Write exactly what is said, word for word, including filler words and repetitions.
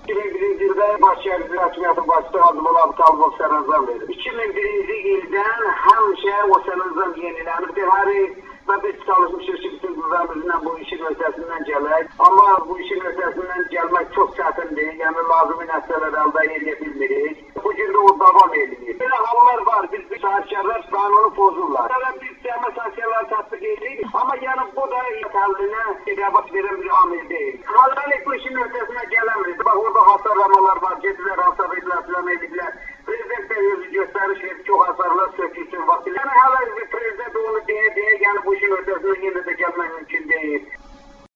iki min birinci ildə Baş şəhər icra hakimiyyəti başçısı Hacıbal Abtalov sərəncam verir. iki min birinci ildən həmişə o sərəncam yenilənibdir. Hər il və biz çalışmışıq ki, bütün qüvvəmizlə bu işin öhdəsindən gələk. Amma bu işin öhdəsindən gəlmək çox çətindir. Yəni lazımi nəticələr əldə edə bilmirik. Bu gün də o davam edir. Belə hallar var. Biz bir sahibkarlar qanunu pozurlar. Yəni biz cəmi sanksiyalar tətbiq edirik. Amma yəni bu da həllinə icabət verən bir amil deyil. Hələlik bu işin öhdəsindən gələmirik. Bax orada hasarlamalar var. Gedilər, hasar edilər, filan edilər. Prezident də özü göstəriş verib, çox hasarlar sökülsün vaxtı. Yəni hələ prezident onu deyə deyə, yəni bu işin öhdəsindən yenə də gəlmək mümkün deyil.